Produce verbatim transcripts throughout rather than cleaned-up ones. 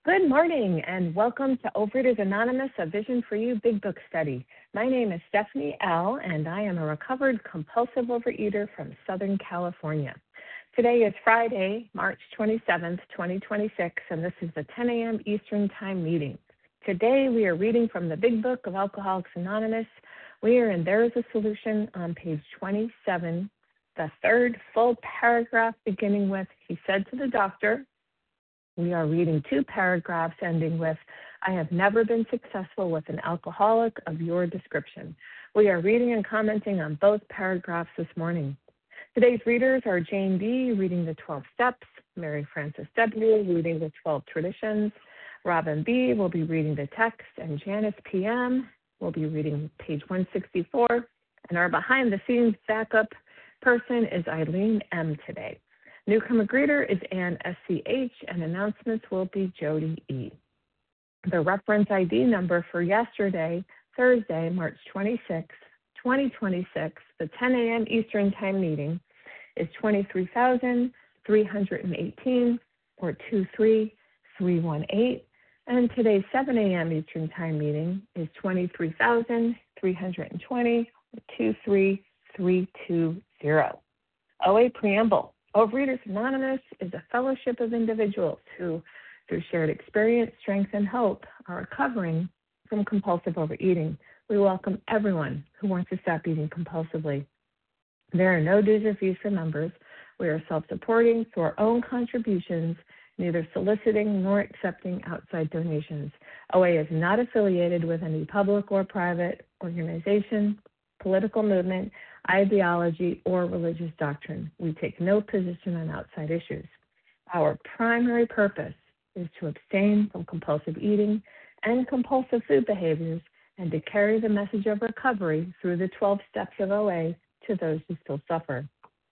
Good morning and welcome to Overeaters Anonymous, a Vision for You Big Book Study. My name is Stephanie L. and I am a recovered compulsive overeater from Southern California. Today is Friday, March twenty-seventh, twenty twenty-six, and this is the ten a.m. Eastern Time meeting. Today we are reading from the Big Book of Alcoholics Anonymous. We are in There is a Solution on page twenty-seven, the third full paragraph beginning with, he said to the doctor. We are reading two paragraphs ending with, I have never been successful with an alcoholic of your description. We are reading and commenting on both paragraphs this morning. Today's readers are Jane B. reading the twelve Steps, Mary Frances W. reading the twelve Traditions, Robin B. will be reading the text, and Janice P M. will be reading page one sixty-four, and our behind-the-scenes backup person is Eileen M. today. Newcomer greeter is Ann S C H, and announcements will be Jody E. The reference I D number for yesterday, Thursday, March twenty-sixth, twenty twenty-six, the ten a.m. Eastern Time meeting is twenty-three thousand three hundred eighteen or two three three one eight, and today's seven a.m. Eastern Time meeting is twenty-three thousand three hundred twenty or two three three two zero. O A Preamble. Overeaters Anonymous is a fellowship of individuals who, through shared experience, strength, and hope, are recovering from compulsive overeating. We welcome everyone who wants to stop eating compulsively. There are no dues or fees for members. We are self-supporting through our own contributions, neither soliciting nor accepting outside donations. O A is not affiliated with any public or private organization, political movement, ideology, or religious doctrine. We take no position on outside issues. Our primary purpose is to abstain from compulsive eating and compulsive food behaviors and to carry the message of recovery through the twelve steps of O A to those who still suffer.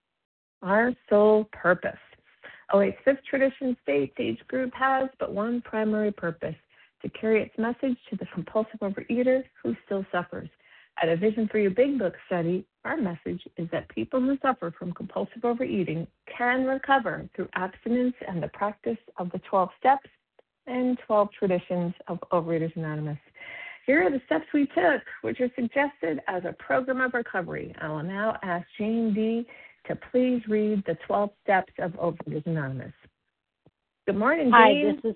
Our sole purpose. O A's fifth tradition states each group has but one primary purpose, to carry its message to the compulsive overeater who still suffers. At a Vision for You Big Book study, our message is that people who suffer from compulsive overeating can recover through abstinence and the practice of the twelve steps and twelve traditions of Overeaters Anonymous. Here are the steps we took, which are suggested as a program of recovery. I will now ask Jane D. to please read the twelve steps of Overeaters Anonymous. Good morning, Jane. Hi, this is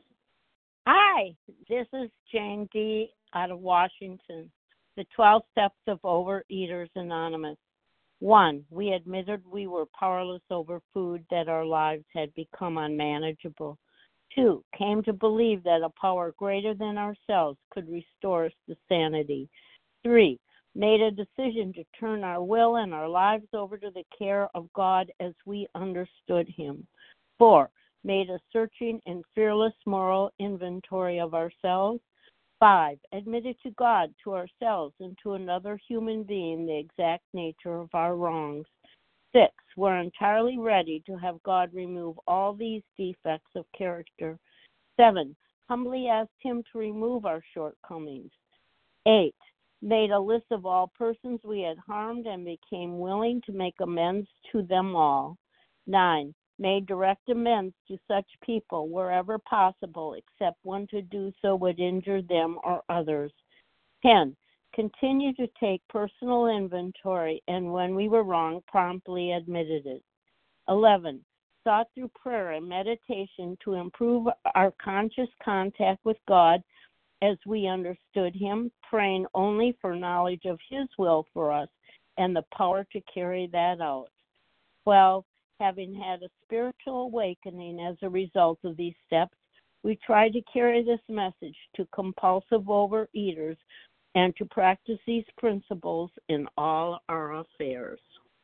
Hi, this is Jane D. out of Washington. The twelve Steps of Overeaters Anonymous. One, we admitted we were powerless over food, that our lives had become unmanageable. Two, came to believe that a power greater than ourselves could restore us to sanity. Three, made a decision to turn our will and our lives over to the care of God as we understood Him. Four, made a searching and fearless moral inventory of ourselves. Five, admitted to God, to ourselves, and to another human being the exact nature of our wrongs. Six, we're entirely ready to have God remove all these defects of character. Seven, humbly asked Him to remove our shortcomings. Eight, made a list of all persons we had harmed and became willing to make amends to them all. Nine, made direct amends to such people wherever possible, except when to do so would injure them or others. ten. Continue to take personal inventory, and when we were wrong, promptly admitted it. eleven. Sought through prayer and meditation to improve our conscious contact with God as we understood Him, praying only for knowledge of His will for us and the power to carry that out. twelve. Having had a spiritual awakening as a result of these steps, we try to carry this message to compulsive overeaters and to practice these principles in all our affairs.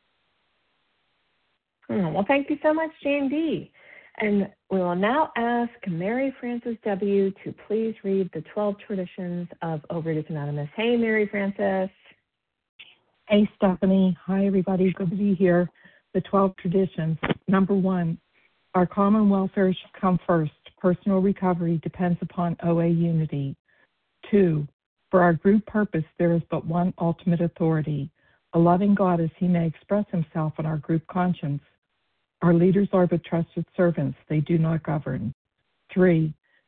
Oh, well, thank you so much, Jane D. And we will now ask Mary Frances W. to please read the twelve traditions of Overeaters Anonymous. Hey, Mary Frances. Hey, Stephanie. Hi, everybody. Good to be here. The twelve traditions. Number one, our common welfare should come first. Personal recovery depends upon O A unity. Two, for our group purpose, there is but one ultimate authority, a loving God as He may express Himself in our group conscience. Our leaders are but trusted servants. They do not govern. Three,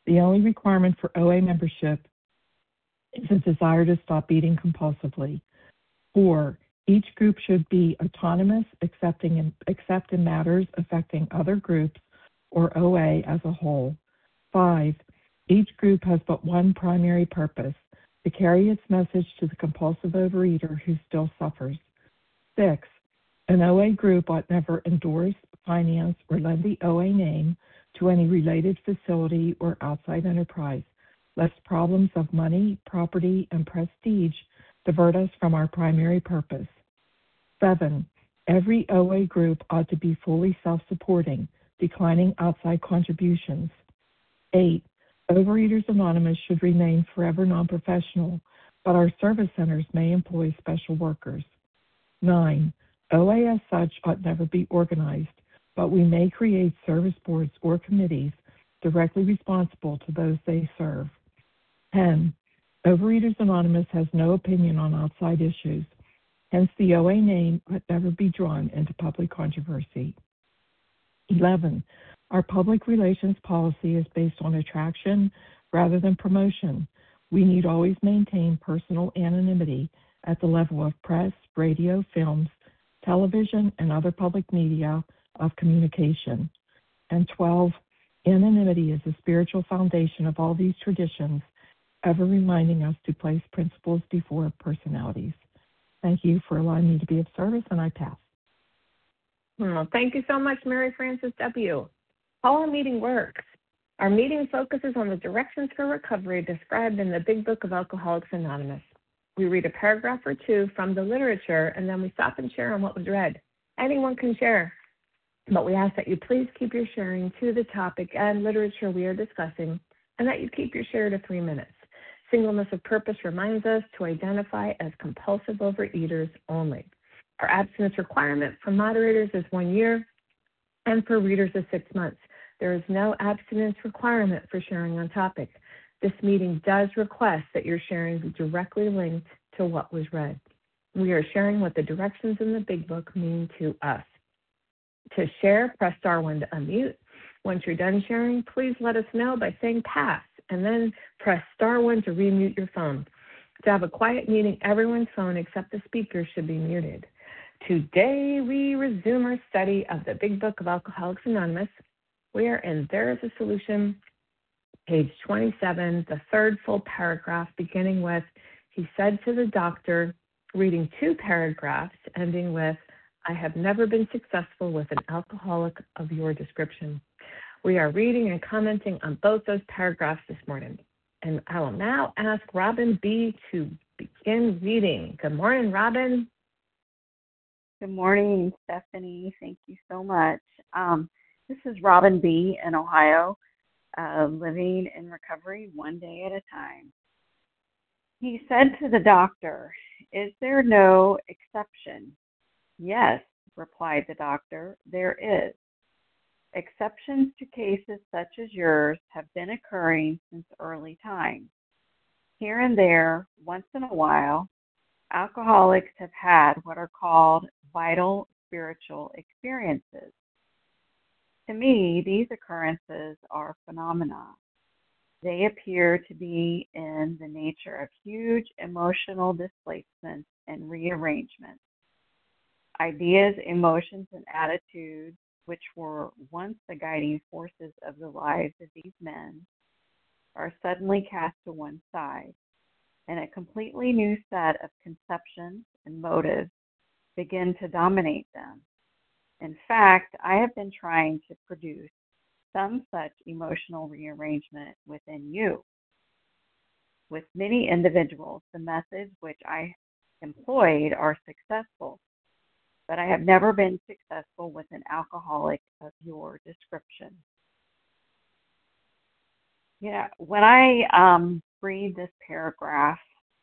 The only requirement for O A membership is a desire to stop eating compulsively. Four, each group should be autonomous, accepting in, except in matters affecting other groups or O A as a whole. Five, each group has but one primary purpose, to carry its message to the compulsive overeater who still suffers. Six, an O A group ought never endorse, finance, or lend the O A name to any related facility or outside enterprise, lest problems of money, property, and prestige divert us from our primary purpose. Seven, every O A group ought to be fully self-supporting, declining outside contributions. Eight, Overeaters Anonymous should remain forever non-professional, but our service centers may employ special workers. Nine, O A as such ought never be organized, but we may create service boards or committees directly responsible to those they serve. Ten, Overeaters Anonymous has no opinion on outside issues. Hence, the O A name ought never be drawn into public controversy. Eleven, our public relations policy is based on attraction rather than promotion. We need always maintain personal anonymity at the level of press, radio, films, television, and other public media of communication. And twelve, anonymity is the spiritual foundation of all these traditions, ever reminding us to place principles before personalities. Thank you for allowing me to be of service, and I pass. Well, thank you so much, Mary Frances W. How our meeting works. Our meeting focuses on the directions for recovery described in the Big Book of Alcoholics Anonymous. We read a paragraph or two from the literature, and then we stop and share on what was read. Anyone can share, but we ask that you please keep your sharing to the topic and literature we are discussing, and that you keep your share to three minutes. Singleness of purpose reminds us to identify as compulsive overeaters only. Our abstinence requirement for moderators is one year, and for readers is six months. There is no abstinence requirement for sharing on topic. This meeting does request that your sharing be directly linked to what was read. We are sharing what the directions in the Big Book mean to us. To share, press star one to unmute. Once you're done sharing, please let us know by saying pass, and then press star one to remute your phone. To have a quiet meeting, everyone's phone except the speaker should be muted. Today, we resume our study of the Big Book of Alcoholics Anonymous. We are in There is a Solution, page twenty-seven, the third full paragraph, beginning with, he said to the doctor, reading two paragraphs, ending with, I have never been successful with an alcoholic of your description. We are reading and commenting on both those paragraphs this morning. And I will now ask Robin B. to begin reading. Good morning, Robin. Good morning, Stephanie. Thank you so much. Um, this is Robin B. in Ohio, uh, living in recovery one day at a time. He said to the doctor, is there no exception? Yes, replied the doctor, there is. Exceptions to cases such as yours have been occurring since early times. Here and there, once in a while, alcoholics have had what are called vital spiritual experiences. To me, these occurrences are phenomena. They appear to be in the nature of huge emotional displacements and rearrangements. Ideas, emotions, and attitudes, which were once the guiding forces of the lives of these men, are suddenly cast to one side, and a completely new set of conceptions and motives begin to dominate them. In fact, I have been trying to produce some such emotional rearrangement within you. With many individuals, the methods which I employed are successful, but I have never been successful with an alcoholic of your description. You know, when I um, read this paragraph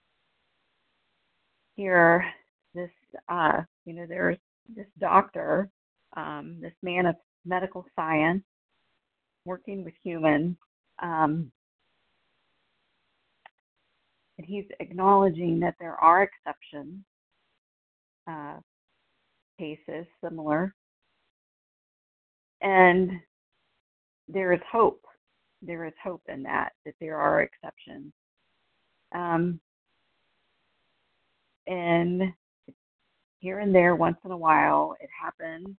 here, this, uh, you know, there's this doctor, um, this man of medical science, working with humans, um, and he's acknowledging that there are exceptions, uh, cases similar, and there is hope there is hope in that, that there are exceptions. Um, and here and there, once in a while, it happens.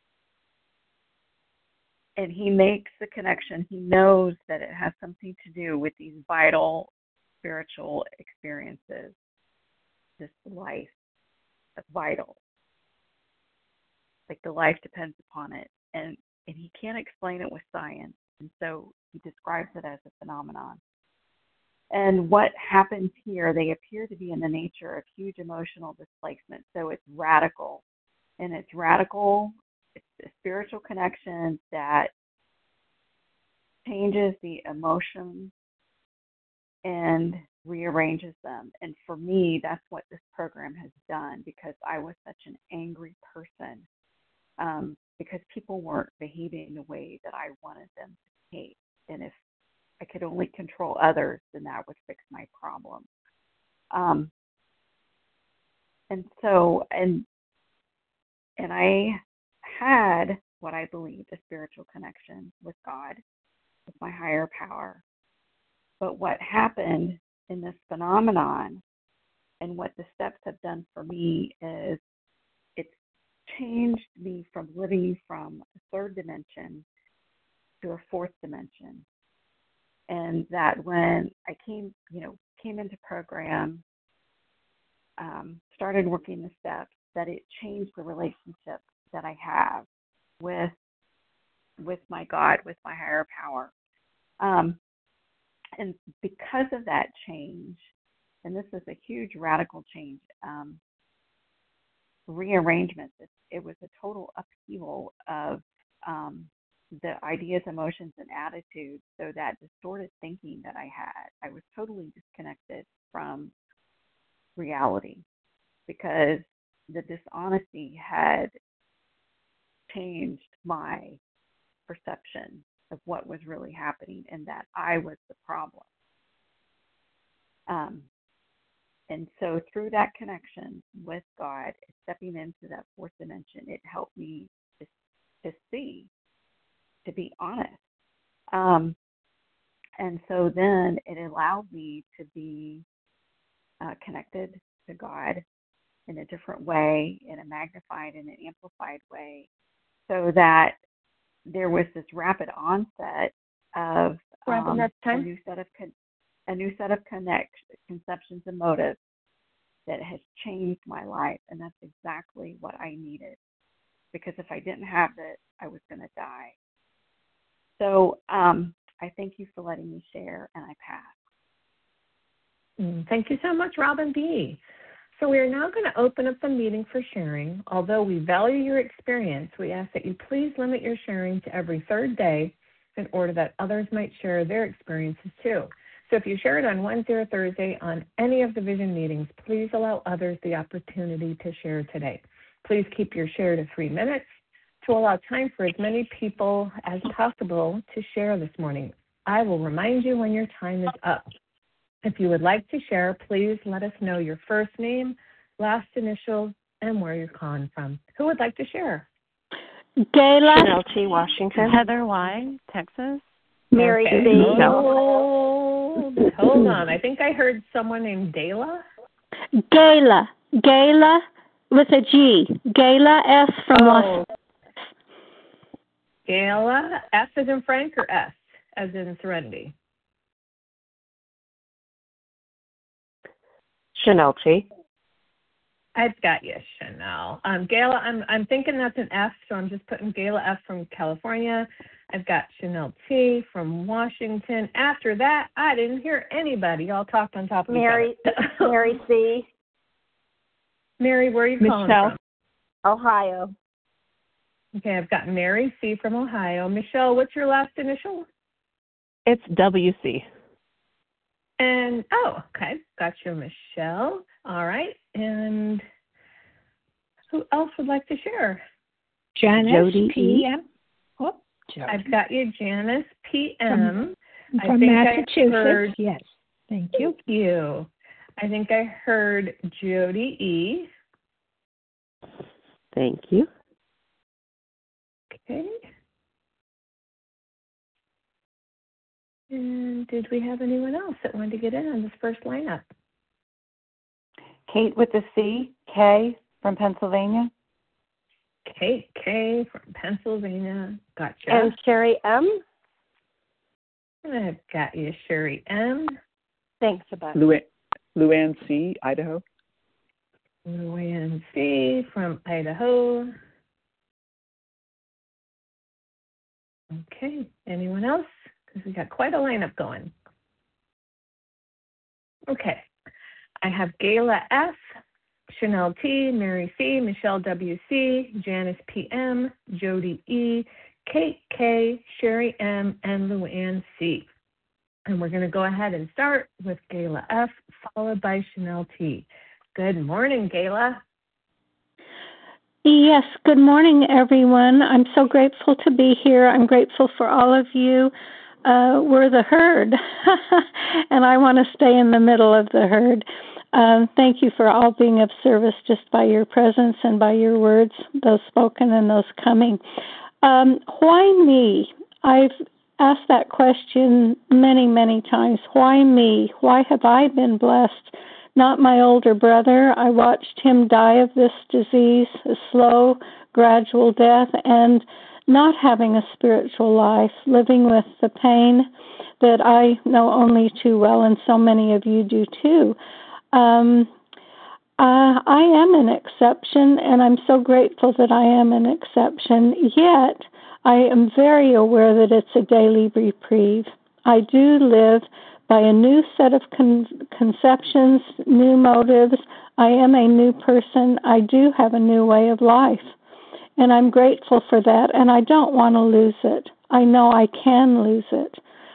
And he makes the connection. He knows that it has something to do with these vital spiritual experiences, this life that's vital. Like the life depends upon it. And, and he can't explain it with science. And so he describes it as a phenomenon. And what happens here, they appear to be in the nature of huge emotional displacement. So it's radical. And it's radical, it's a spiritual connection that changes the emotions and rearranges them. And for me, that's what this program has done, because I was such an angry person, um, because people weren't behaving the way that I wanted them to behave. And if I could only control others, then that would fix my problem. Um, and so, and and I had what I believed a spiritual connection with God, with my higher power. But what happened in this phenomenon, and what the steps have done for me, is it's changed me from living from a third dimension to a fourth dimension. And that when I came, you know, came into program, um, started working the steps, that it changed the relationship that I have with with my God, with my higher power. Um, and because of that change, and this is a huge radical change, um, rearrangement, it, it was a total upheaval of um, the ideas, emotions, and attitudes. So that distorted thinking that I had, I was totally disconnected from reality, because the dishonesty had changed my perception of what was really happening, and that I was the problem. Um, and so through that connection with God, stepping into that fourth dimension, it helped me to, to see, to be honest. Um, and so then it allowed me to be uh, connected to God in a different way, in a magnified and an amplified way, so that there was this rapid onset of um, a new set of con- a new set of connect conceptions and motives that has changed my life, and that's exactly what I needed. Because if I didn't have it, I was going to die. So um, I thank you for letting me share, and I pass. Mm, Thank you so much, Robin B. So we are now going to open up the meeting for sharing. Although we value your experience, we ask that you please limit your sharing to every third day in order that others might share their experiences too. So if you share it on Wednesday or Thursday on any of the vision meetings, please allow others the opportunity to share today. Please keep your share to three minutes to allow time for as many people as possible to share this morning. I will remind you when your time is up. If you would like to share, please let us know your first name, last initial, and where you're calling from. Who would like to share? Gayla. Chanel T. Washington. Heather Y. Texas. Mary Okay. C. Hold, hold on. I think I heard someone named Dayla. Gayla. Gayla with a G. Gayla S. from Oh. Los Gayla, S as in Frank or S as in Serenity? Chanel T. I've got you, Chanel. Um, Gayla, I'm I'm thinking that's an F, so I'm just putting Gayla F from California. I've got Chanel T from Washington. After that, I didn't hear anybody. Y'all talked on top of Mary, each other. Mary C. Mary, where are you calling Michelle. from? Ohio. Okay, I've got Mary C from Ohio. Michelle, what's your last initial? It's W C. And, oh, okay, got you, Michelle. All right, and who else would like to share? Janice Jody P M. Oh, Jody. I've got you, Janice P M. From, I from think Massachusetts. I heard, yes, thank you. Thank you. I think I heard Jody E. Thank you. Okay. did we have anyone else that wanted to get in on this first lineup? Kate with a C, K from Pennsylvania. Kate K from Pennsylvania. Gotcha. And Sherry M. I've got you, Sherry M. Thanks a bunch. Lu- Luann C, Idaho. Luann C from Idaho. Okay, anyone else? Because we got quite a lineup going. Okay, I have Gayla F, Chanel T, Mary C, Michelle W C, Janice P M, Jody E, Kate K, Sherry M, and Luann C. And we're going to go ahead and start with Gayla F, followed by Chanel T. Good morning, Gayla. Yes, good morning, everyone. I'm so grateful to be here. I'm grateful for all of you. Uh, we're the herd, and I want to stay in the middle of the herd. Um, thank you for all being of service just by your presence and by your words, those spoken and those coming. Um, why me? I've asked that question many, many times. Why me? Why have I been blessed? Not my older brother. I watched him die of this disease, a slow, gradual death, and not having a spiritual life, living with the pain that I know only too well, and so many of you do too. Um, uh, I am an exception, and I'm so grateful that I am an exception, yet I am very aware that it's a daily reprieve. I do live by a new set of con- conceptions, new motives. I am a new person. I do have a new way of life, and I'm grateful for that, and I don't want to lose it. I know I can lose it.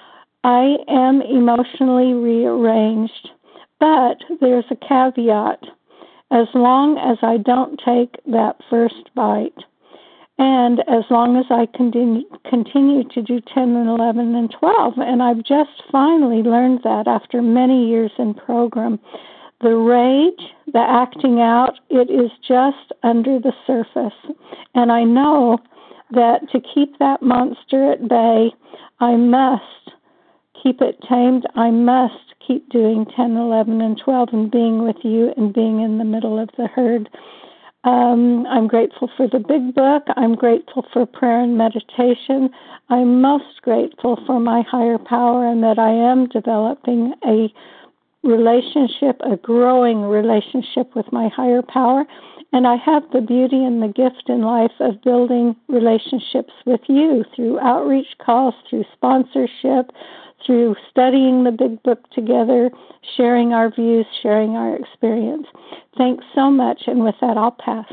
I am emotionally rearranged, but there's a caveat. As long as I don't take that first bite, and as long as I continue, continue to do ten and eleven and twelve, and I've just finally learned that after many years in program, the rage, the acting out, it is just under the surface. And I know that to keep that monster at bay, I must keep it tamed. I must keep doing ten, eleven, and twelve and being with you and being in the middle of the herd. Um, I'm grateful for the big book. I'm grateful for prayer and meditation. I'm most grateful for my higher power and that I am developing a relationship, a growing relationship with my higher power. And I have the beauty and the gift in life of building relationships with you through outreach calls, through sponsorship, through studying the big book together, sharing our views, sharing our experience. Thanks so much, and with that, I'll pass.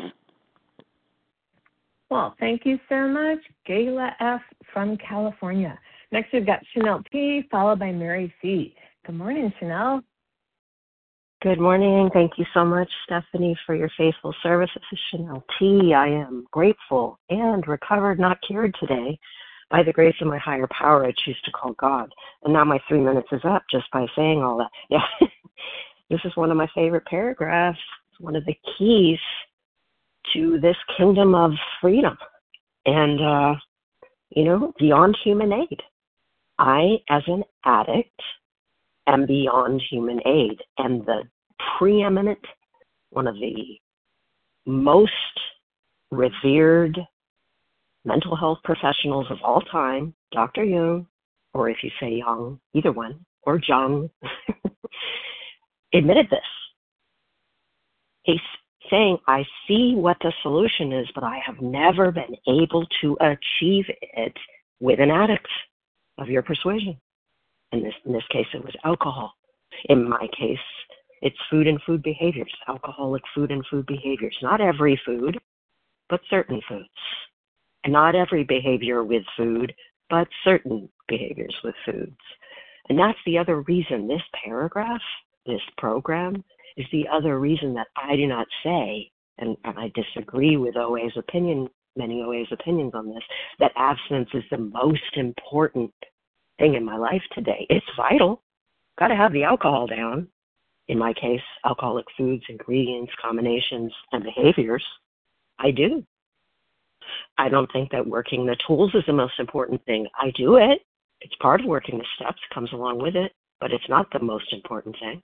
Well, thank you so much, Gayla F. from California. Next, we've got Chanel P., followed by Mary C. Good morning, Chanel. Good morning. Thank you so much, Stephanie, for your faithful service. This is Chanel T. I am grateful and recovered, not cured today. By the grace of my higher power, I choose to call God. And now my three minutes is up just by saying all that. Yeah, this is one of my favorite paragraphs. It's one of the keys to this kingdom of freedom and, uh, you know, beyond human aid. I, as an addict, am beyond human aid. And the preeminent, one of the most revered mental health professionals of all time, Doctor Jung, or if you say Young, either one, or Jung, admitted this. He's saying, I see what the solution is, but I have never been able to achieve it with an addict of your persuasion. In this, in this case, it was alcohol. In my case, it's food and food behaviors, alcoholic food and food behaviors. Not every food, but certain foods. And not every behavior with food, but certain behaviors with foods. And that's the other reason this paragraph, this program, is the other reason that I do not say, and, and I disagree with O A's opinion, many O A's opinions on this, that abstinence is the most important thing in my life today. It's vital. Got to have the alcohol down. In my case, alcoholic foods, ingredients, combinations, and behaviors. I do. I don't think that working the tools is the most important thing. I do it. It's part of working the steps, comes along with it, but it's not the most important thing.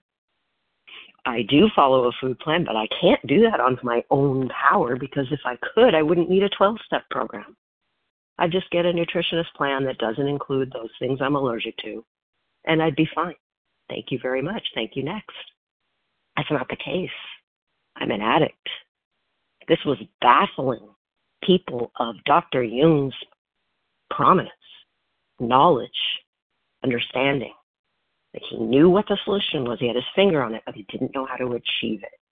I do follow a food plan, but I can't do that on my own power, because if I could, I wouldn't need a twelve-step program. I'd just get a nutritionist plan that doesn't include those things I'm allergic to, and I'd be fine. Thank you very much. Thank you, next. That's not the case. I'm an addict. This was baffling people of Doctor Jung's prominence, knowledge, understanding. That he knew what the solution was. He had his finger on it, but he didn't know how to achieve it.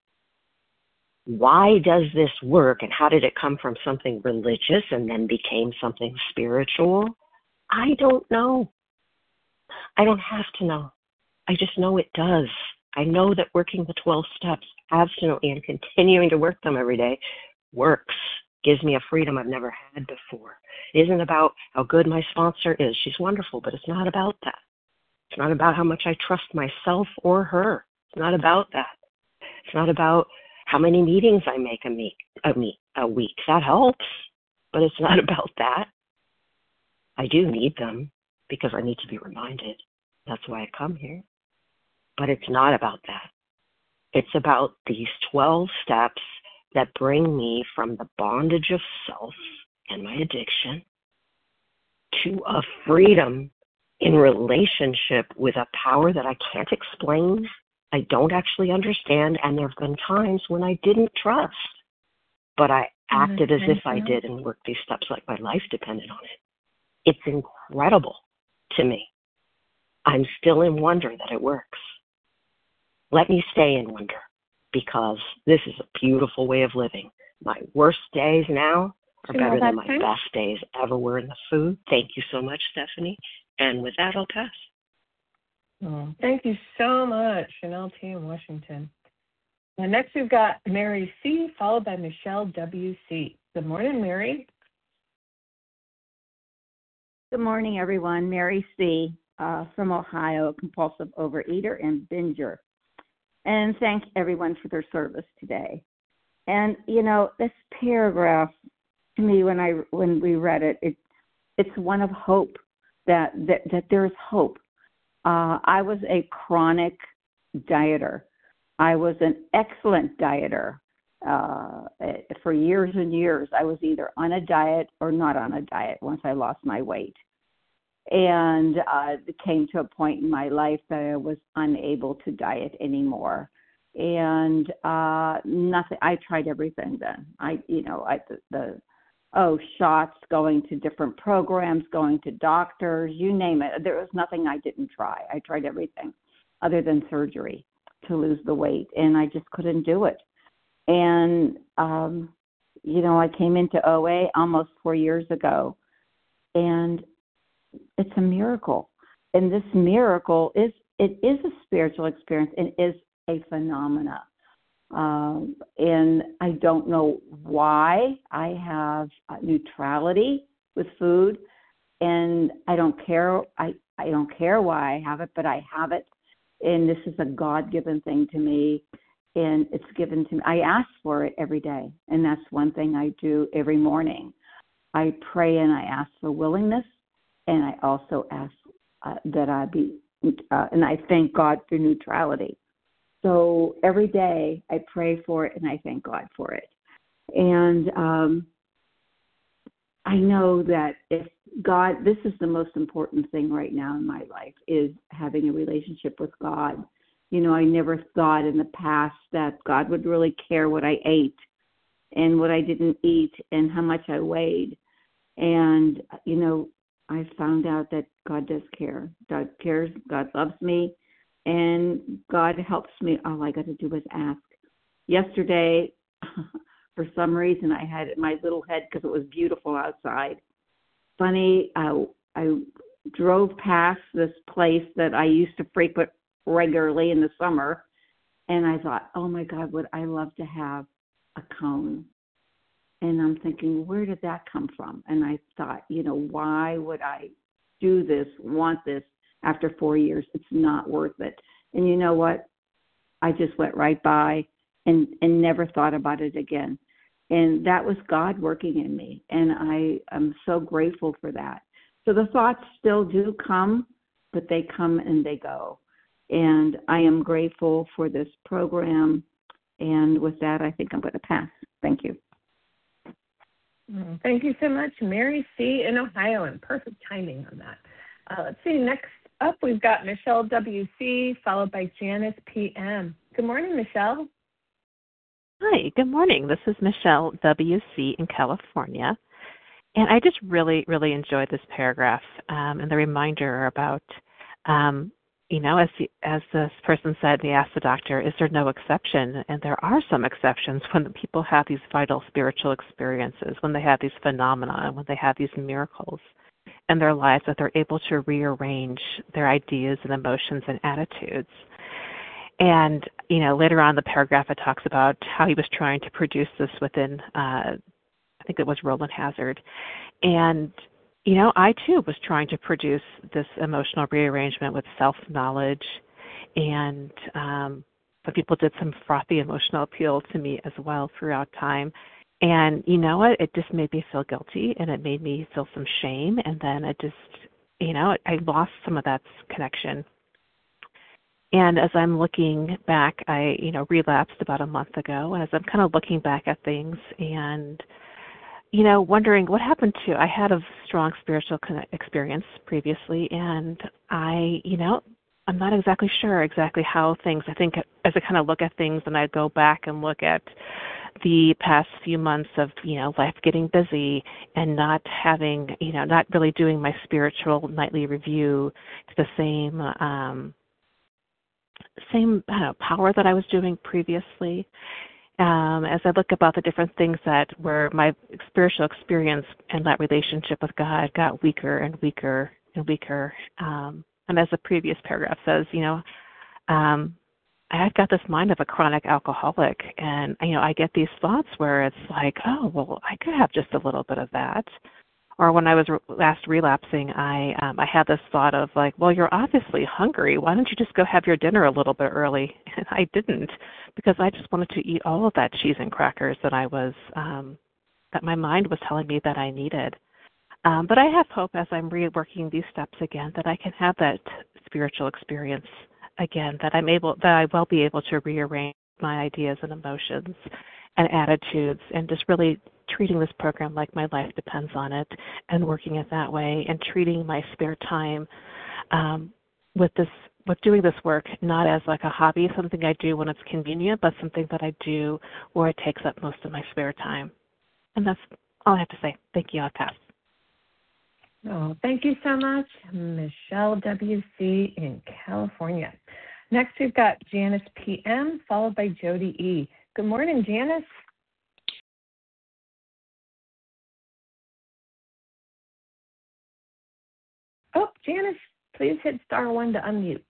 Why does this work, and how did it come from something religious and then became something spiritual? I don't know. I don't have to know. I just know it does. I know that working the twelve steps absolutely and continuing to work them every day works, gives me a freedom I've never had before. It isn't about how good my sponsor is. She's wonderful, but it's not about that. It's not about how much I trust myself or her. It's not about that. It's not about how many meetings I make a, meet, a, meet, a week. That helps, but it's not about that. I do need them because I need to be reminded. That's why I come here. But it's not about that. It's about these twelve steps that bring me from the bondage of self and my addiction to a freedom in relationship with a power that I can't explain, I don't actually understand, and there have been times when I didn't trust, but I acted as if I did and worked these steps like my life depended on it. It's incredible to me. I'm still in wonder that it works. Let me stay in wonder, because this is a beautiful way of living. My worst days now are better than my best days ever were in the food. Thank you so much, Stephanie. And with that, I'll pass. Oh, thank you so much, Chanel T. in Washington. Uh, next, we've got Mary C., followed by Michelle W C. Good morning, Mary. Good morning, everyone. Mary C. Uh, from Ohio, compulsive overeater and binger. And thank everyone for their service today. And, you know, this paragraph, to me, when I when we read it, it it's one of hope. That, that that there's hope. Uh, I was a chronic dieter. I was an excellent dieter. Uh, for years and years, I was either on a diet or not on a diet once I lost my weight. And uh, it came to a point in my life that I was unable to diet anymore. And uh, nothing. I tried everything then. I, you know, I the, the oh, shots, going to different programs, going to doctors, you name it. There was nothing I didn't try. I tried everything other than surgery to lose the weight, and I just couldn't do it. And, um, you know, I came into O A almost four years ago, and it's a miracle. And this miracle is, it is a spiritual experience and is a phenomena. Um, and I don't know why I have uh, neutrality with food, and I don't care. I, I don't care why I have it, but I have it, and this is a God-given thing to me, and it's given to me. I ask for it every day, and that's one thing I do every morning. I pray and I ask for willingness, and I also ask uh, that I be, uh, and I thank God for neutrality. So every day I pray for it and I thank God for it. And um, I know that if God, this is the most important thing right now in my life, is having a relationship with God. You know, I never thought in the past that God would really care what I ate and what I didn't eat and how much I weighed. And, you know, I found out that God does care. God cares. God loves me. And God helps me. All I got to do is ask. Yesterday, for some reason, I had it in my little head because it was beautiful outside. Funny, I, I drove past this place that I used to frequent regularly in the summer, and I thought, oh, my God, would I love to have a cone? And I'm thinking, where did that come from? And I thought, you know, why would I do this, want this? After four years, it's not worth it. And you know what? I just went right by and, and never thought about it again. And that was God working in me. And I am so grateful for that. So the thoughts still do come, but they come and they go. And I am grateful for this program. And with that, I think I'm going to pass. Thank you. Thank you so much, Mary C. in Ohio, and perfect timing on that. Uh, let's see, next up we've got Michelle W C, followed by Janice P M. Good morning, Michelle. Hi, good morning. This is Michelle W C in California. And I just really, really enjoyed this paragraph um, and the reminder about, um, you know, as the, as this person said, they asked the doctor, is there no exception? And there are some exceptions when the people have these vital spiritual experiences, when they have these phenomena, when they have these miracles in their lives, that they're able to rearrange their ideas and emotions and attitudes. And, you know, later on in the paragraph, it talks about how he was trying to produce this within, uh, I think it was Roland Hazard. And, you know, I, too, was trying to produce this emotional rearrangement with self-knowledge. And um, some people did some frothy emotional appeal to me as well throughout time. And you know what? It just made me feel guilty, and it made me feel some shame. And then it just, you know, I lost some of that connection. And as I'm looking back, I, you know, relapsed about a month ago. And as I'm kind of looking back at things and, you know, wondering what happened to, I had a strong spiritual experience previously, and I, you know, I'm not exactly sure exactly how things, I think as I kind of look at things and I go back and look at the past few months of, you know, life getting busy and not having, you know, not really doing my spiritual nightly review to the same, um, same I don't know, power that I was doing previously. Um, as I look about the different things that where my spiritual experience and that relationship with God got weaker and weaker and weaker. Um, and as the previous paragraph says, you know, um, I've got this mind of a chronic alcoholic, and, you know, I get these thoughts where it's like, oh, well, I could have just a little bit of that. Or when I was re- last relapsing, I um, I had this thought of like, well, you're obviously hungry. Why don't you just go have your dinner a little bit early? And I didn't, because I just wanted to eat all of that cheese and crackers that I was, um, that my mind was telling me that I needed. Um, but I have hope as I'm reworking these steps again that I can have that spiritual experience again, that I'm able, that I will be able to rearrange my ideas and emotions and attitudes, and just really treating this program like my life depends on it, and working it that way, and treating my spare time um, with this, with doing this work not as like a hobby, something I do when it's convenient, but something that I do where it takes up most of my spare time. And that's all I have to say. Thank you. I'll pass. Oh, thank you so much, Michelle W C in California. Next, we've got Janice P M, followed by Jody E. Good morning, Janice. Oh, Janice, please hit star one to unmute.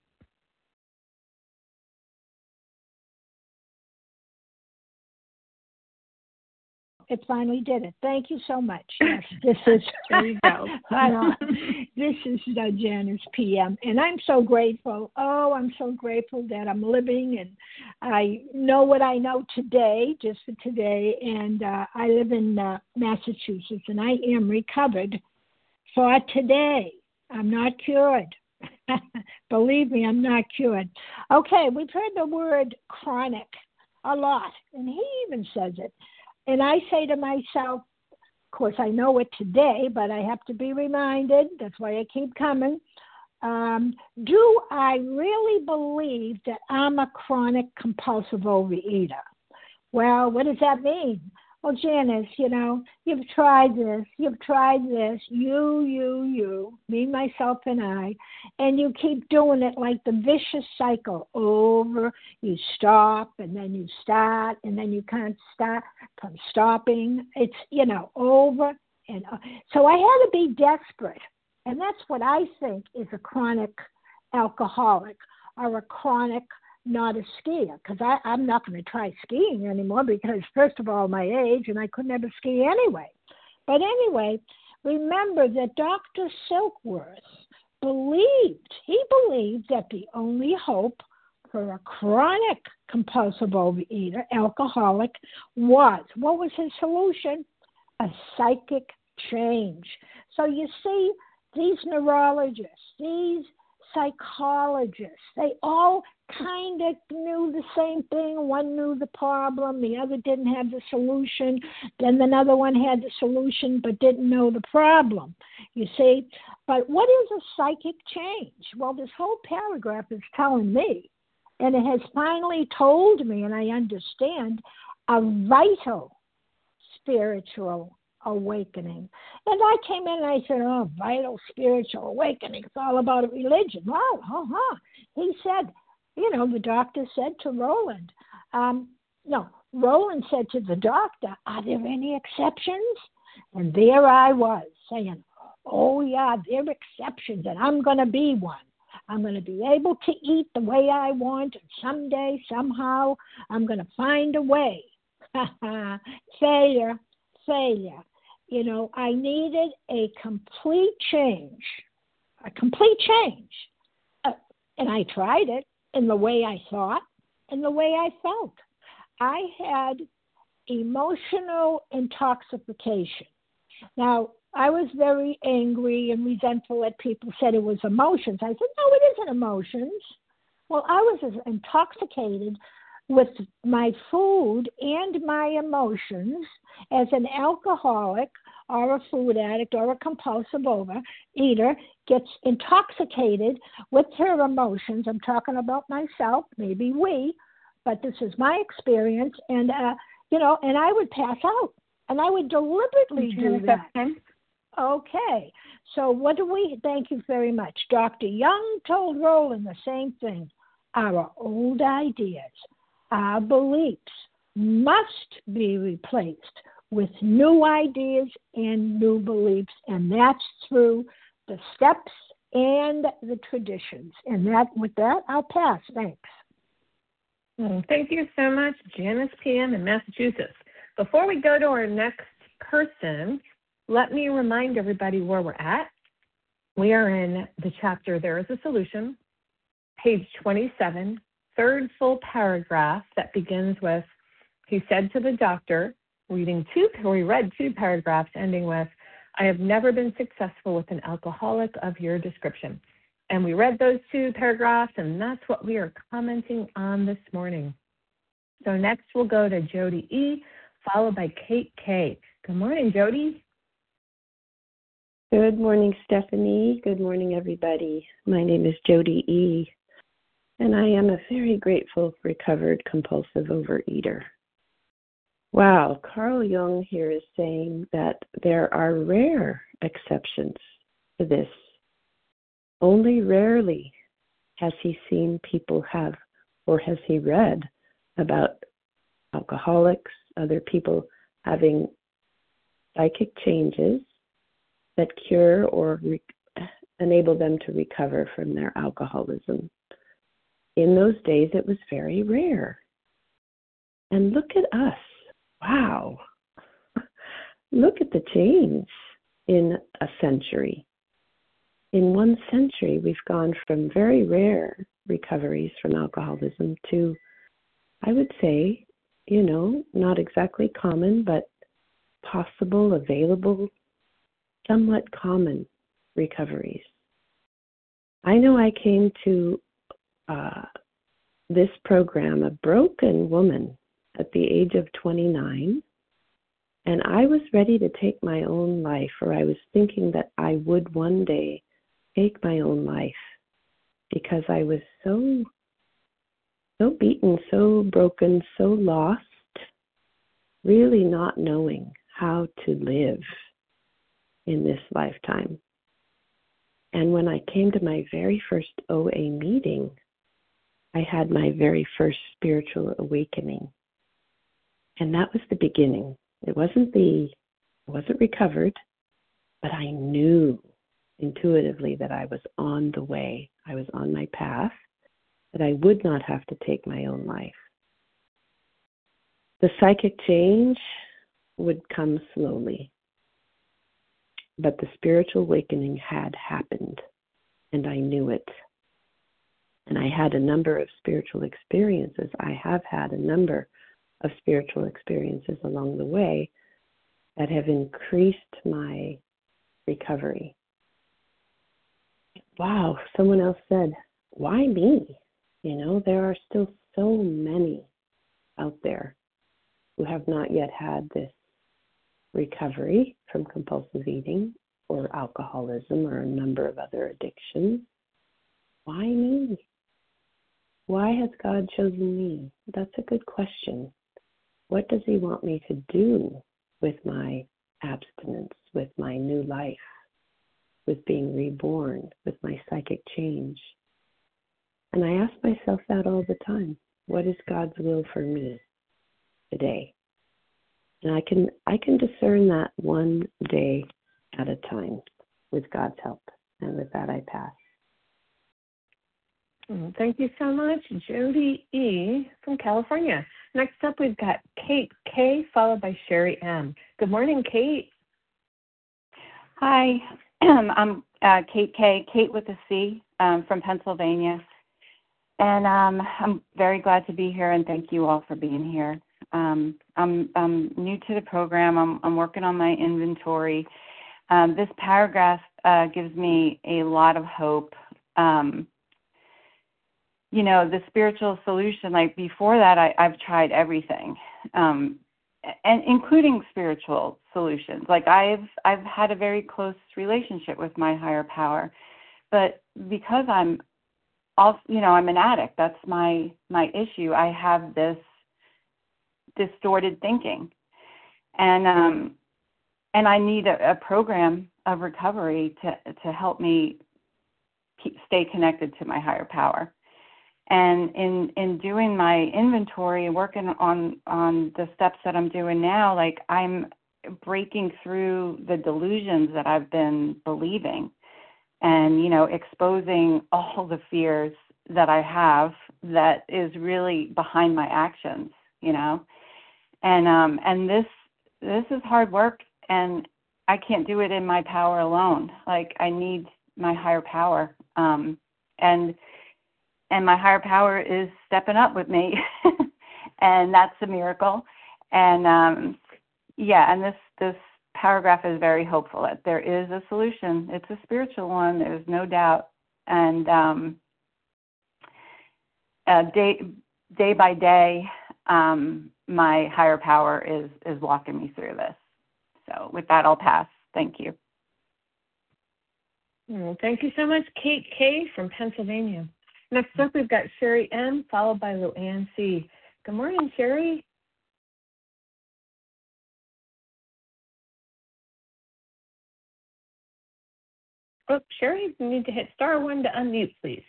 It finally did it. Thank you so much. Yes, this is there you go. uh, this is uh, Janice P M, and I'm so grateful. Oh, I'm so grateful that I'm living, and I know what I know today, just for today. And uh, I live in uh, Massachusetts, and I am recovered for today. I'm not cured. Believe me, I'm not cured. Okay, we've heard the word chronic a lot, and he even says it. And I say to myself, of course, I know it today, but I have to be reminded. That's why I keep coming. Um, do I really believe that I'm a chronic compulsive overeater? Well, what does that mean? Well, Janice, you know, you've tried this, you've tried this, you, you, you, me, myself, and I, and you keep doing it like the vicious cycle over. You stop, and then you start, and then you can't stop from stopping. It's, you know, over and over. So I had to be desperate, and that's what I think is a chronic alcoholic or a chronic not a skier, because I'm not going to try skiing anymore because, first of all, my age, and I could never ski anyway. But anyway, remember that Doctor Silkworth believed, he believed that the only hope for a chronic compulsive overeater, alcoholic, was, what was his solution? A psychic change. So you see, these neurologists, these psychologists, they all kind of knew the same thing. One knew the problem, the other didn't have the solution. Then another one had the solution but didn't know the problem, you see. But what is a psychic change? Well, this whole paragraph is telling me, and it has finally told me, and I understand, a vital spiritual awakening. And I came in and I said, oh, vital spiritual awakening. It's all about a religion. Wow, uh-huh. He said, you know, the doctor said to Roland, um, no, Roland said to the doctor, are there any exceptions? And there I was saying, oh, yeah, there are exceptions, and I'm going to be one. I'm going to be able to eat the way I want, and someday, somehow, I'm going to find a way. failure, failure. You know, I needed a complete change, a complete change. Uh, and I tried it in the way I thought, in the way I felt. I had emotional intoxication. Now, I was very angry and resentful that people said it was emotions. I said, no, it isn't emotions. Well, I was as intoxicated with my food and my emotions as an alcoholic or a food addict or a compulsive overeater gets intoxicated with her emotions. I'm talking about myself, maybe we, but this is my experience. And, uh, you know, and I would pass out, and I would deliberately do that. Okay. So what do we, thank you very much. Doctor Young told Roland the same thing. Our old ideas, our beliefs must be replaced with new ideas and new beliefs, and that's through the steps and the traditions. And that, with that, I'll pass. Thanks. Well, thank you so much, Janice P M in Massachusetts. Before we go to our next person, let me remind everybody where we're at. We are in the chapter There is a Solution, page twenty-seven, third full paragraph that begins with, he said to the doctor, reading two, we read two paragraphs ending with, I have never been successful with an alcoholic of your description. And we read those two paragraphs, and that's what we are commenting on this morning. So next we'll go to Jody E., followed by Kate K. Good morning, Jody. Good morning, Stephanie. Good morning, everybody. My name is Jody E., and I am a very grateful, recovered, compulsive overeater. Wow, Carl Jung here is saying that there are rare exceptions to this. Only rarely has he seen people have, or has he read about alcoholics, other people having psychic changes that cure or re- enable them to recover from their alcoholism. In those days, it was very rare. And look at us. Wow. Look at the change in a century. In one century, we've gone from very rare recoveries from alcoholism to, I would say, you know, not exactly common, but possible, available, somewhat common recoveries. I know I came to uh, this program a broken woman at the age of twenty-nine, and I was ready to take my own life, or I was thinking that I would one day take my own life because I was so, so beaten, so broken, so lost, really not knowing how to live in this lifetime. And when I came to my very first O A meeting, I had my very first spiritual awakening. And that was the beginning. It wasn't the, I wasn't recovered, but I knew intuitively that I was on the way. I was on my path, that I would not have to take my own life. The psychic change would come slowly, but the spiritual awakening had happened, and I knew it. And I had a number of spiritual experiences. I have had a number of spiritual experiences along the way that have increased my recovery. wow, someone else said, why me? You know, there are still so many out there who have not yet had this recovery from compulsive eating or alcoholism or a number of other addictions. Why me? Why has God chosen me? That's a good question. What does he want me to do with my abstinence, with my new life, with being reborn, with my psychic change? And I ask myself that all the time. What is God's will for me today? And I can I can discern that one day at a time with God's help. And with that, I pass. Well, thank you so much, Jody E. from California. Next up, we've got Kate K. followed by Sherry M. Good morning, Kate. Hi, I'm uh, Kate K. Kate with a C um, from Pennsylvania. And um, I'm very glad to be here, and thank you all for being here. Um, I'm, I'm new to the program. I'm, I'm working on my inventory. Um, this paragraph uh, gives me a lot of hope. Um, you know, the spiritual solution, like before that, I, I've tried everything, um, and including spiritual solutions. Like I've I've had a very close relationship with my higher power, but because I'm also, you know, I'm an addict. That's my my issue. I have this distorted thinking, and um, and I need a, a program of recovery to to help me keep, stay connected to my higher power. And in in doing my inventory and working on on the steps that I'm doing now, like I'm breaking through the delusions that I've been believing, and you know, exposing all the fears that I have that is really behind my actions, you know. And um and this this is hard work, and I can't do it in my power alone. Like I need my higher power, um and and my higher power is stepping up with me, and that's a miracle. And um yeah, and this this paragraph is very hopeful that there is a solution. It's a spiritual one, there's no doubt. And um uh, day day by day, um my higher power is is walking me through this. So with that, I'll pass. Thank you. Well, thank you so much, Kate K. from Pennsylvania. Next up, we've got Sherry M. followed by Luann C. Good morning, Sherry. Oh, Sherry, you need to hit star one to unmute, please.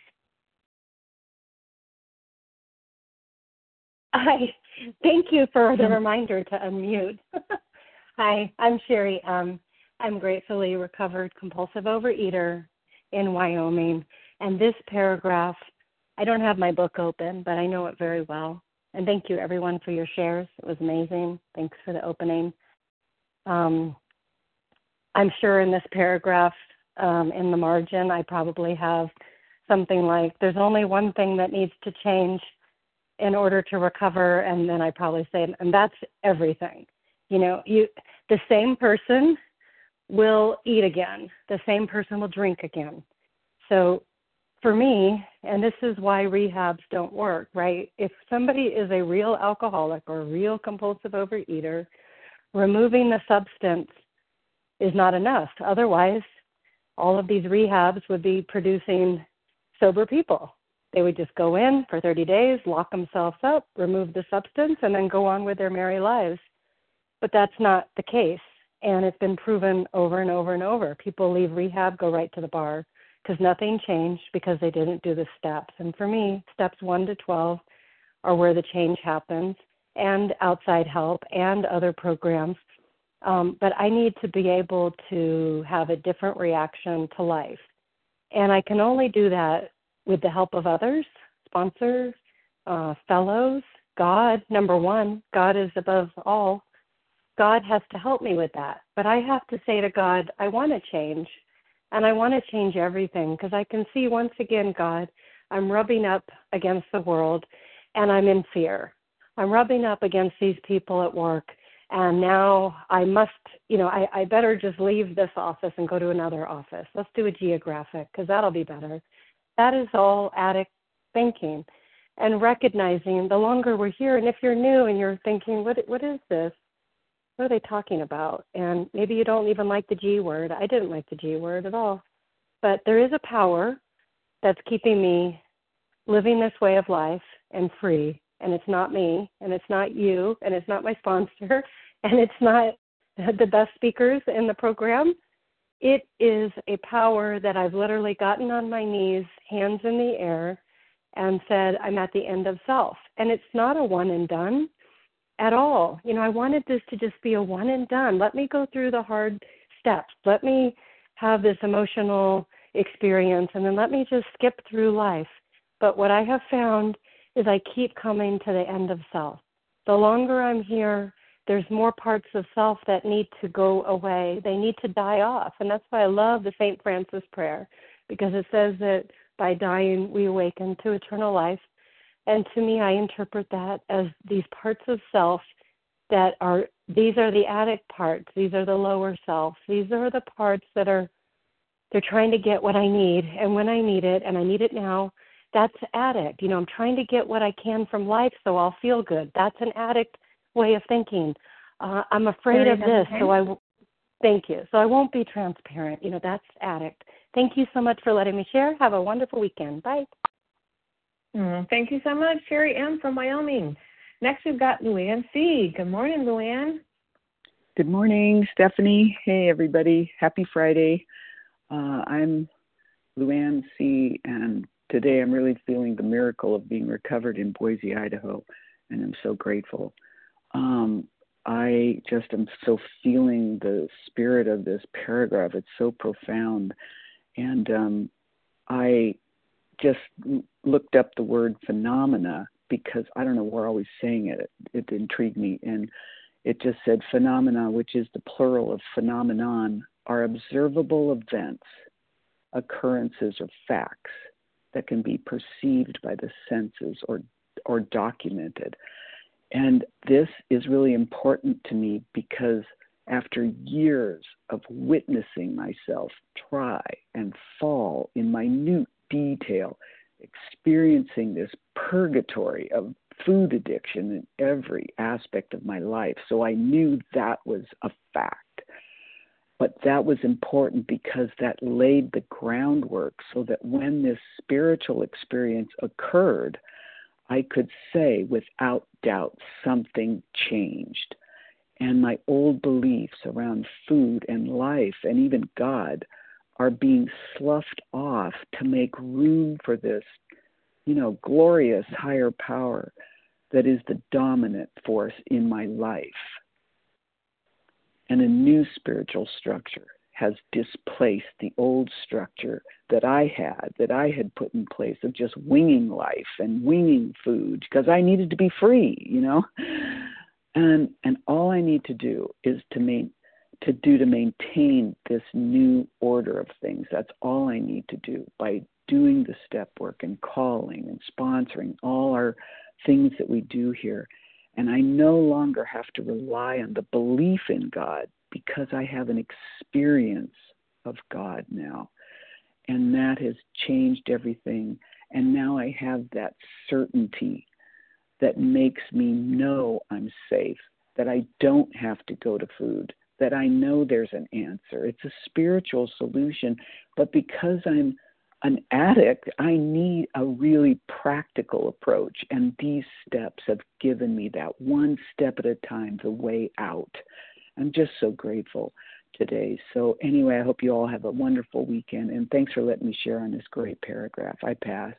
Hi, thank you for the reminder to unmute. Hi, I'm Sherry. Um, I'm gratefully recovered compulsive overeater in Wyoming. And this paragraph, I don't have my book open, but I know it very well. And thank you, everyone, for your shares. It was amazing. Thanks for the opening. Um, I'm sure in this paragraph, um, in the margin, I probably have something like, there's only one thing that needs to change in order to recover, and then I probably say, and that's everything. You know, you the same person will eat again. The same person will drink again. So for me, and this is why rehabs don't work, right? If somebody is a real alcoholic or a real compulsive overeater, removing the substance is not enough. Otherwise, all of these rehabs would be producing sober people. They would just go in for thirty days, lock themselves up, remove the substance, and then go on with their merry lives. But that's not the case, and it's been proven over and over and over. People leave rehab, go right to the bar, because nothing changed because they didn't do the steps. And for me, steps one to twelve are where the change happens, and outside help and other programs. Um, but I need to be able to have a different reaction to life. And I can only do that with the help of others, sponsors, uh, fellows, God, number one. God is above all. God has to help me with that. But I have to say to God, I want to change. And I want to change everything, because I can see once again, God, I'm rubbing up against the world, and I'm in fear. I'm rubbing up against these people at work, And now I must, you know, I, I better just leave this office and go to another office. Let's do a geographic because that'll be better. That is all addict thinking. And recognizing the longer we're here, and if you're new and you're thinking, what what is this? What are they talking about? And maybe you don't even like the G word. I didn't like the G word at all. But there is a power that's keeping me living this way of life and free. And it's not me, and it's not you, and it's not my sponsor, and it's not the best speakers in the program. It is a power that I've literally gotten on my knees, hands in the air, and said, I'm at the end of self. And it's not a one and done at all. You know, I wanted this to just be a one and done. Let me go through the hard steps. Let me have this emotional experience, and then let me just skip through life. But what I have found is I keep coming to the end of self. The longer I'm here, there's more parts of self that need to go away. They need to die off. And that's why I love the Saint Francis prayer, because it says that by dying, we awaken to eternal life. And to me, I interpret that as these parts of self that are, these are the addict parts. These are the lower self. These are the parts that are, they're trying to get what I need. And when I need it, and I need it now, that's addict. You know, I'm trying to get what I can from life so I'll feel good. That's an addict way of thinking. Uh, I'm afraid of this, so I w- thank you. So I won't be transparent. You know, that's addict. Thank you so much for letting me share. Have a wonderful weekend. Bye. Mm, thank you so much, Sherry M. from Wyoming. Next, we've got Luann C. Good morning, Luann. Good morning, Stephanie. Hey, everybody. Happy Friday. Uh, I'm Luann C., and today I'm really feeling the miracle of being recovered in Boise, Idaho, and I'm so grateful. Um, I just am so feeling the spirit of this paragraph. It's so profound. And um, I just looked up the word phenomena because I don't know, we're always saying it. It, it intrigued me. And it just said phenomena, which is the plural of phenomenon, are observable events, occurrences, or facts that can be perceived by the senses or or documented. And this is really important to me because after years of witnessing myself try and fall in minute detail, experiencing this purgatory of food addiction in every aspect of my life, so I knew that was a fact. But that was important because that laid the groundwork so that when this spiritual experience occurred, I could say without doubt something changed. And my old beliefs around food and life and even God are being sloughed off to make room for this, you know, glorious higher power that is the dominant force in my life. And a new spiritual structure has displaced the old structure that I had, that I had put in place of just winging life and winging food because I needed to be free, you know. And and all I need to do is to main, to do to maintain this new order of things. That's all I need to do by doing the step work and calling and sponsoring all our things that we do here. And I no longer have to rely on the belief in God because I have an experience of God now. And that has changed everything. And now I have that certainty that makes me know I'm safe, that I don't have to go to food, that I know there's an answer. It's a spiritual solution. But because I'm an addict, I need a really practical approach, and these steps have given me that one step at a time, the way out. I'm just so grateful today. So anyway, I hope you all have a wonderful weekend, and thanks for letting me share on this great paragraph. I pass.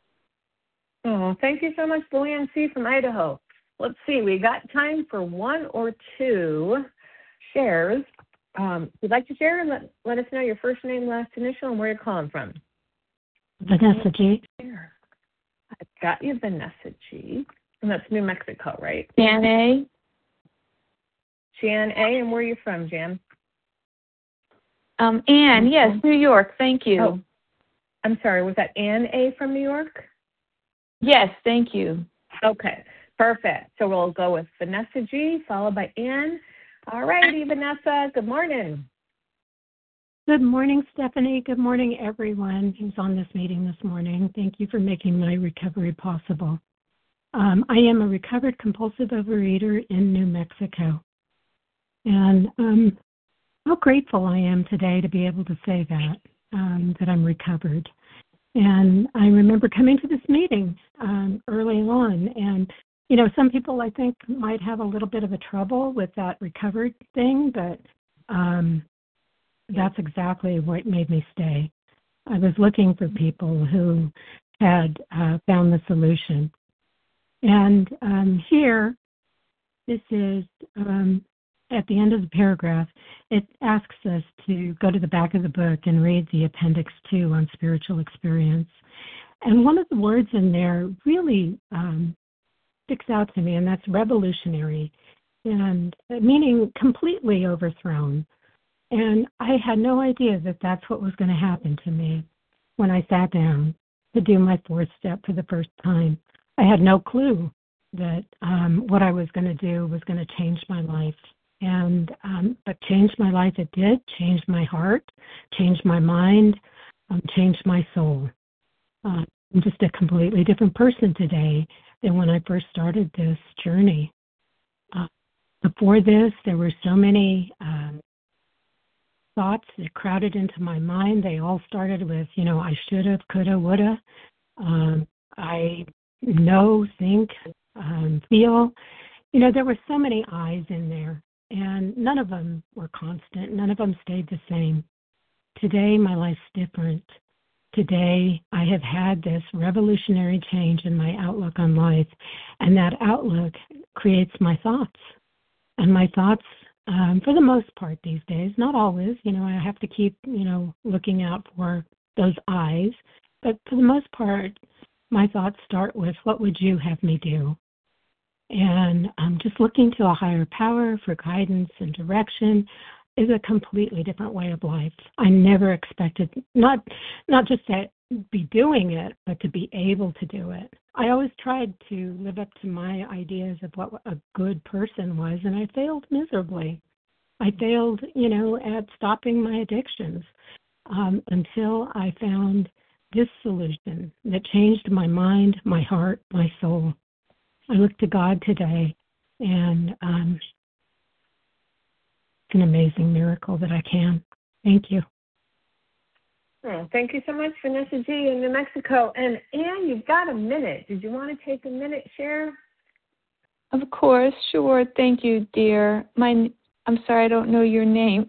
Oh, thank you so much, Luann C. from Idaho. Let's see, we got time for one or two shares. Um, if you'd like to share, let, let us know your first name, last initial, and where you're calling from. Vanessa G. I've got you, Vanessa G. And that's New Mexico, right? Jan A. Jan A. And where are you from, Jan? Um, Ann, yes, New York. Thank you. Oh, I'm sorry. Was that Ann A. from New York? Yes, thank you. Okay. Perfect. So we'll go with Vanessa G, followed by Ann. All righty, Vanessa, good morning. Good morning, Stephanie. Good morning, everyone who's on this meeting this morning. Thank you for making my recovery possible. Um, I am a recovered compulsive overeater in New Mexico. And um, how grateful I am today to be able to say that, um, that I'm recovered. And I remember coming to this meeting um, early on, and, you know, some people I think might have a little bit of a trouble with that recovered thing, but um, that's exactly what made me stay. I was looking for people who had uh, found the solution. And um, here, this is um, at the end of the paragraph, it asks us to go to the back of the book and read the appendix two on spiritual experience. And one of the words in there really um, sticks out to me, and that's revolutionary, and meaning completely overthrown. And I had no idea that that's what was going to happen to me when I sat down to do my fourth step for the first time. I had no clue that um, what I was going to do was going to change my life. And um, but changed my life it did, changed my heart, changed my mind, um, changed my soul. Uh, I'm just a completely different person today than when I first started this journey. Uh, before this, there were so many um, thoughts that crowded into my mind. They all started with, you know, I should have, could have, would have. Um, I know, think, um, feel. You know, there were so many I's in there. And none of them were constant. None of them stayed the same. Today, my life's different. Today, I have had this revolutionary change in my outlook on life. And that outlook creates my thoughts. And my thoughts, um, for the most part these days, not always, you know, I have to keep, you know, looking out for those eyes. But for the most part, my thoughts start with, what would you have me do? And um, just looking to a higher power for guidance and direction is a completely different way of life. I never expected, not not just to be doing it, but to be able to do it. I always tried to live up to my ideas of what a good person was, and I failed miserably. I failed, you know, at stopping my addictions um, until I found this solution that changed my mind, my heart, my soul. I look to God today, and um, it's an amazing miracle that I can. Thank you. Oh, thank you so much, Vanessa G. in New Mexico. And Ann, you've got a minute. Did you want to take a minute, share? Of course, sure. Thank you, dear. My, I'm sorry, I don't know your name.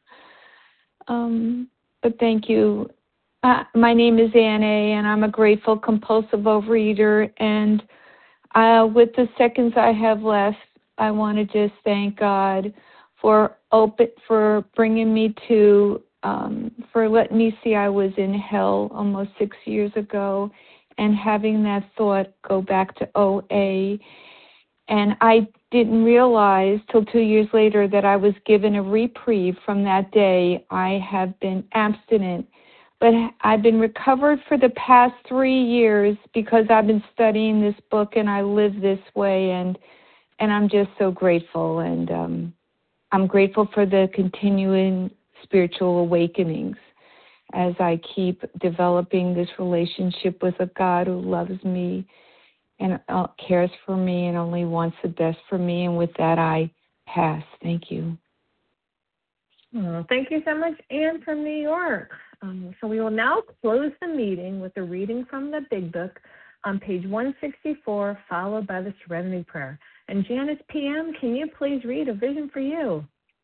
Um, but thank you. Uh, my name is Ann A., and I'm a grateful compulsive overeater, and Uh, with the seconds I have left, I want to just thank God for open for bringing me to, um, for letting me see I was in hell almost six years ago, and having that thought go back to O A. And I didn't realize till two years later that I was given a reprieve from that day. I have been abstinent. But I've been recovered for the past three years because I've been studying this book, and I live this way, and and I'm just so grateful. And um, I'm grateful for the continuing spiritual awakenings as I keep developing this relationship with a God who loves me and uh, cares for me and only wants the best for me. And with that, I pass. Thank you. Oh, thank you so much, Ann from New York. Um, so we will now close the meeting with a reading from the Big Book on page one sixty-four, followed by the Serenity Prayer. And Janice P M, can you please read A Vision for You?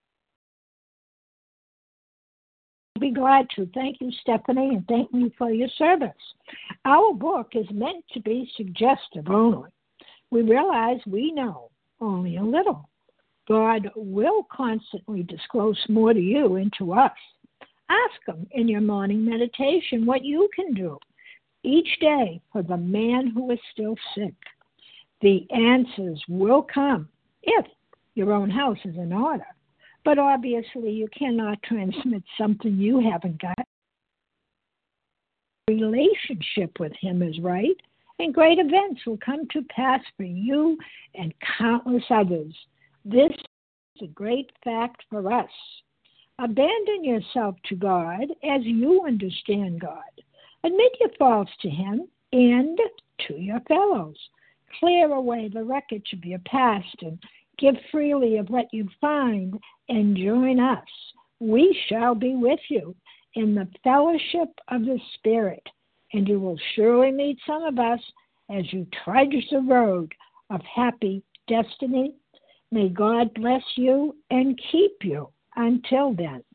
I'll be glad to. Thank you, Stephanie, and thank you for your service. Our book is meant to be suggestive only. We realize we know only a little. God will constantly disclose more to you and to us. Ask Him in your morning meditation what you can do each day for the man who is still sick. The answers will come if your own house is in order. But obviously you cannot transmit something you haven't got. Relationship with Him is right, and great events will come to pass for you and countless others. This is a great fact for us. Abandon yourself to God as you understand God. Admit your faults to Him and to your fellows. Clear away the wreckage of your past and give freely of what you find and join us. We shall be with you in the fellowship of the Spirit, and you will surely meet some of us as you trudge the road of happy destiny. May God bless you and keep you until then.